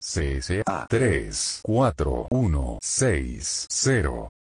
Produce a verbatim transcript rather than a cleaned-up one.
C S A tres cuatro uno seis cero.